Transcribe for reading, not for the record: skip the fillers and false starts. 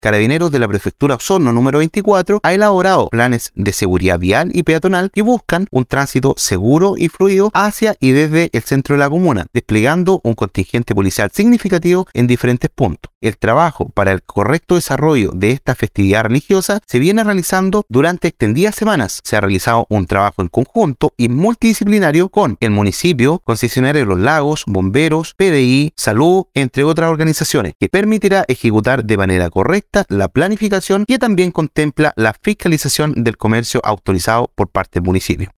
Carabineros de la Prefectura Osorno número 24 ha elaborado planes de seguridad vial y peatonal que buscan un tránsito seguro y fluido hacia y desde el centro de la comuna, desplegando un contingente policial significativo en diferentes puntos. El trabajo para el correcto desarrollo de esta festividad religiosa se viene realizando durante extendidas semanas. Se ha realizado un trabajo en conjunto y multidisciplinario con el municipio, concesionario de los lagos, bomberos, PDI, salud, entre otras organizaciones, que permitirá ejecutar de manera correcta la planificación que también contempla la fiscalización del comercio autorizado por parte del municipio.